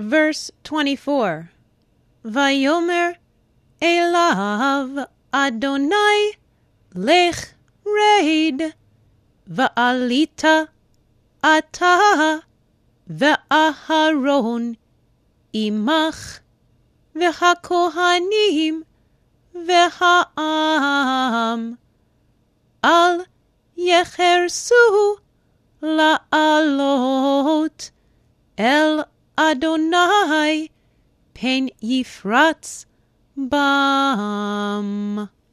Verse 24. Vayomer elav Adonai lech red, va'alita ata ve'aharon imach ve'hakohanim ve'ha'am al yechersu la'alot el Adonai pen yifratz bam.